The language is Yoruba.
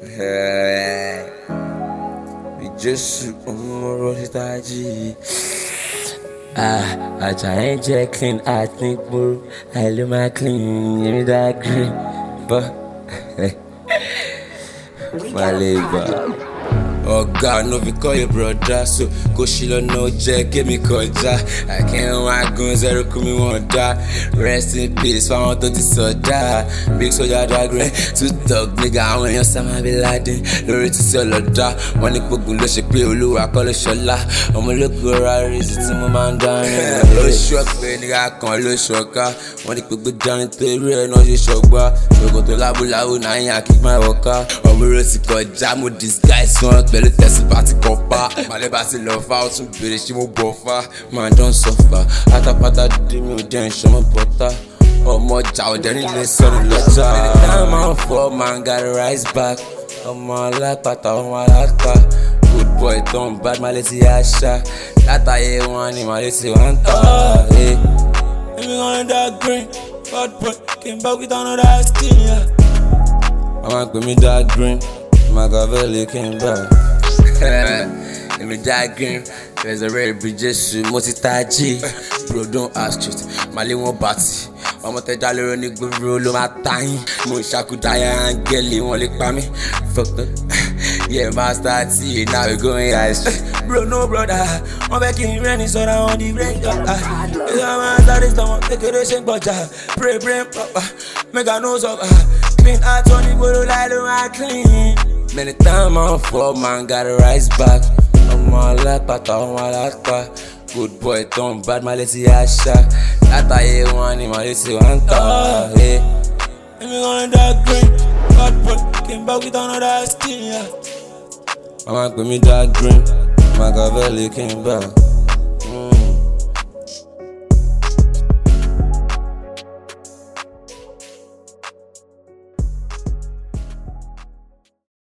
Just Rositaji. I try and check clean, I think more. I look my clean, give me that green. But my labor. Oh God, no, we call you brother. So go shilo no check, give me koja. I can't want gun zero, come me one die. Rest in peace, found to the soda. Big soldier diagram, to talk nigga. I want your summer be laden. Lori to sell a da. One nick book will shake play Ulu, I call it Shola. I'm a look where I raise it to my man down. Low shock, nigga, I can't lose shocker. One nick book down into the real, no, you shock bar. So go to Labu, now I kick my walker. I'm a rosy called Jam with this guy, son. Pẹ̀lú tẹ̀sí party kọ́pá. Màlẹ́ bá ti lọ fá, ó tún bèrè ṣé mo bọ̀ fá. Man don suffer, àtàpàtà dé mi ò jẹ́ ìṣọ́mọ́ bọ́tà. Ọmọ ọjà ọ̀dẹ́ nílé sọ́nù lọ́jà. Anytime I fall, man gotta rise back. Ọmọ alápàtà, ọmọ alápà. Good boy turn bad, màlẹ́ ti àṣà. Látàyè wọn ni màlẹ́ ti wá ń tà. Èmi kan dark green, bad boy, came back with another skin. Màmá pè mí dark green. Machiavelli came back. Let me diagram. There's a red bridge, Mositaji. Bro, don't ask shit. Mali won't batty. I'm a tell you, bro, my time. Mushaku Diane, Gelly, won't lick by me. Fuck that. Yeah, master T, now we're going ice. Bro, no brother. I'm back in rainy, so I on the break. I'm a stomach, decoration, but pray, brain, papa. Make a nose of clean heart on the world, I don't clean. Many times I fall, man, gotta rise back. I'm all like pata, I'm all like pa. Good boy, turn bad, my let's see Asha. Látàyè wọn ni my let's see one ta. Let me go in dark green, bad boy, came back with another skin. Mama pè mí dark green, Machiavelli came back.